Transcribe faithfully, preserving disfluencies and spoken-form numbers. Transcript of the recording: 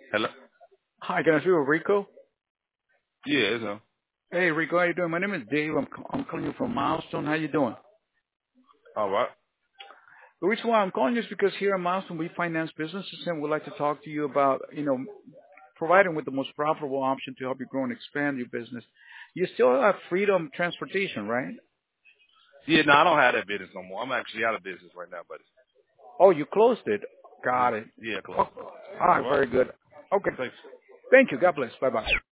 Hello? Hi, can I speak with Rico? Yeah, it's him. Hey, Rico, how you doing? My name is Dave. I'm, I'm calling you from Milestone. How you doing? All right. The reason why I'm calling you is because here at Milestone we finance businesses and we'd like to talk to you about, you know, providing with the most profitable option to help you grow and expand your business. You still have Freedom Transportation, right? Yeah, no, I don't have that business no more. I'm actually out of business right now, buddy. Oh, you closed it. Got Yeah, it. yeah, close. Oh, all All right, right. very good. Okay. Thanks. Thank you. God bless. Bye-bye.